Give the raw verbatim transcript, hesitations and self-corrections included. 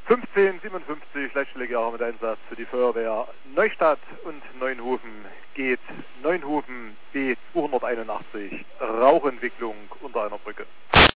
fünfzehn siebenundfünfzig Leitstelle Jahre mit Einsatz für die Feuerwehr Neustadt und Neuenhofen geht Neuenhofen B zweihunderteinundachtzig, Rauchentwicklung unter einer Brücke.